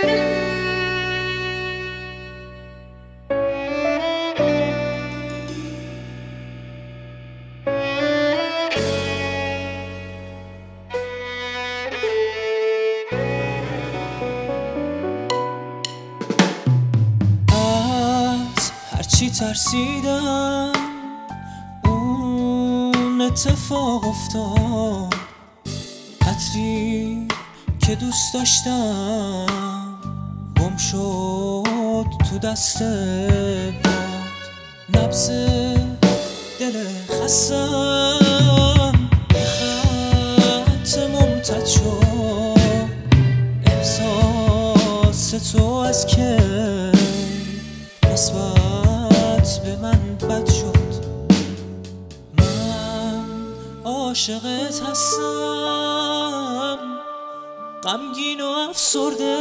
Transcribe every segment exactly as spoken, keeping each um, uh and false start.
هرچی ترسیدم اون اتفاق افتاد، عطری که دوست داشتم گم شد تو دست باد. نبض دل خستم یه خط ممتد شد، احساس تو از که نسبت به من بد شد. من عاشقت هستم، غمگین و افسرده،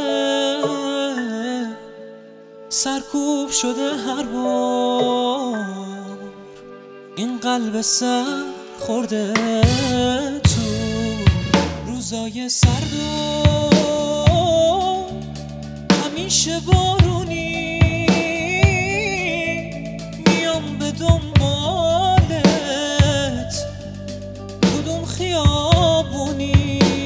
سرکوب شده هر بار این قلب سر خورده تو روزای سرد و همیشه بارونی. میام به دنبالت کدوم خیابونی.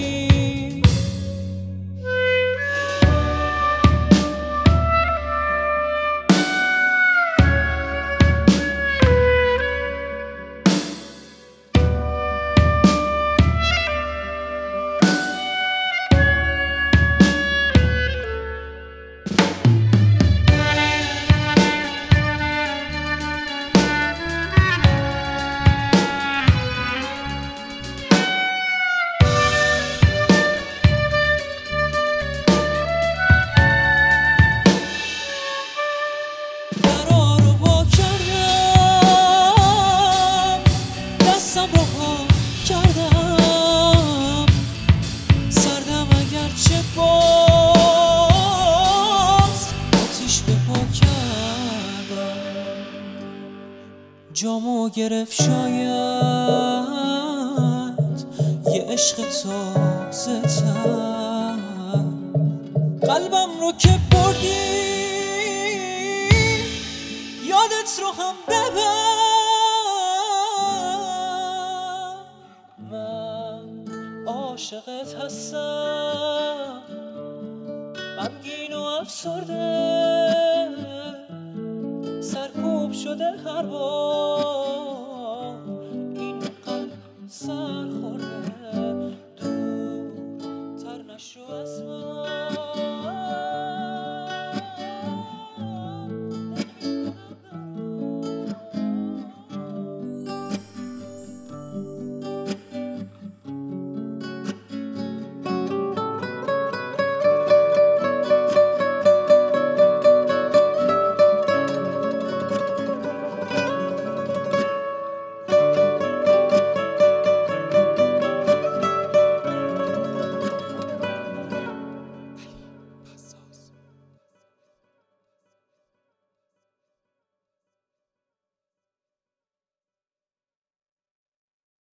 کردم سردم اگرچه باز آتیش به پا کردم. جامو گرفت شاید یه عشق تازه تر، قلبم رو که بردی یادت رو هم ببر. عاشقت هستم، غمگین و افسرده، سرکوب شده هر بار این قلب سر خورده. دور تر نشو از من.